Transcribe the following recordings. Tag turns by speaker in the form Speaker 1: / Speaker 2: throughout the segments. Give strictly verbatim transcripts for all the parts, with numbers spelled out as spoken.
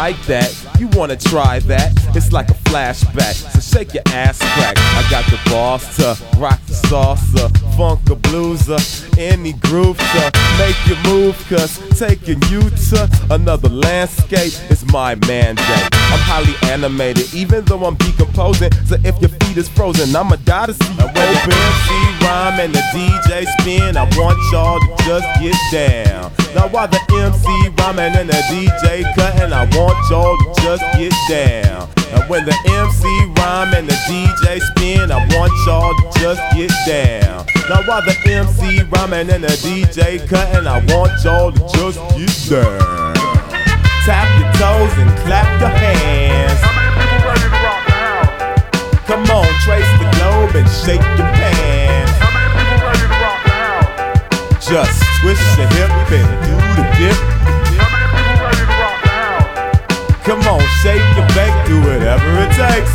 Speaker 1: like that? You wanna try that? It's like a flashback, so shake your ass crack. I got the balls to rock the salsa, funk a blueser, any groove to make you move, cause taking you to another landscape is my mandate. I'm highly animated, even though I'm decomposing, so if your feet is frozen, I'ma die to see you open. When the M C rhyme and the D J spin, I want y'all to just get down. Now while the M C rhyming and the D J cutting, I want y'all to just get down. And when the M C rhyme and the D J spin, I want y'all to just get down. Now while the M C rhyming and the D J cutting, I want y'all to just get down. Tap your toes and clap your hands. Come on, trace the globe and shake your pants. Just twist your hip and do the dip. Come on, shake and bake, do whatever it takes.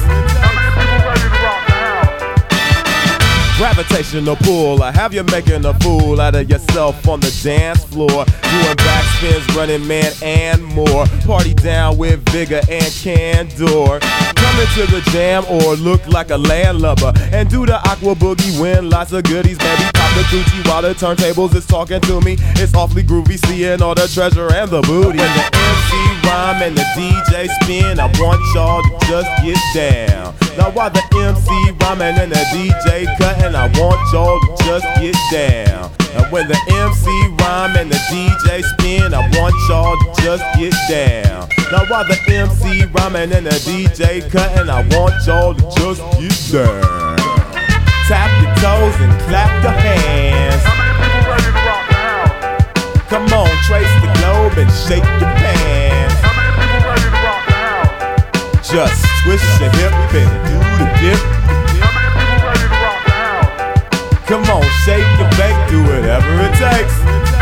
Speaker 1: Gravitational pull, I have you making a fool out of yourself on the dance floor, doing backspins, running man and more. Party down with vigor and candor. Come into the jam or look like a landlubber and do the aqua boogie, win lots of goodies, baby. Pop the Gucci while the turntables is talking to me. It's awfully groovy, seeing all the treasure and the booty. When the M C rhyme and the D J spin, I want y'all to just get down. Now while the M C rhyming and the D J cutting, I want y'all to just get down. And when the M C rhyme and the D J spin, I want y'all to just get down. Now while the M C rhyming and the D J cutting, I want y'all to just get down. Tap your toes and clap your hands. Come on, trace the globe and shake your pants. Just twist your hip and do the dip. Come on, shake and bake, do whatever it takes.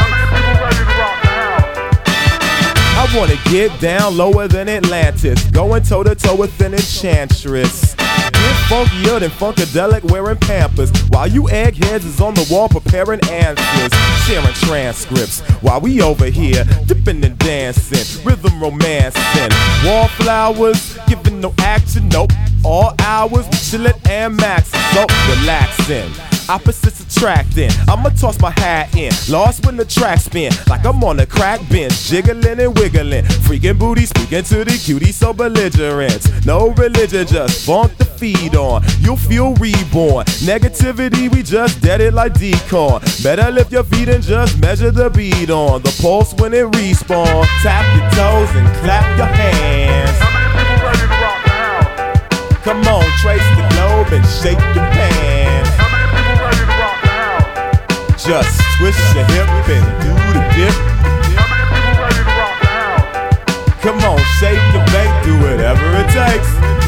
Speaker 1: I wanna get down lower than Atlantis, going toe to toe with an enchantress. Get funkier than Funkadelic wearing Pampers, while you eggheads is on the wall preparing answers, sharing transcripts, while we over here dipping and dancing, rhythm romancing, wallflowers, giving no action, nope. All hours we chillin' and maxin', so relaxing. Opposites attracting, I'ma toss my hat in, lost when the track spin, like I'm on a crack bench, jiggling and wiggling, freaking booty, speaking to the cutie, so belligerent. No religion, just funk the feed on, you'll feel reborn. Negativity, we just dead it like decorn. Better lift your feet and just measure the beat on the pulse when it respawn. Tap your toes and clap your hands. Come on, trace the globe and shake your pants. Just twist your hip and do the dip. Come on, shake and bake, do whatever it takes.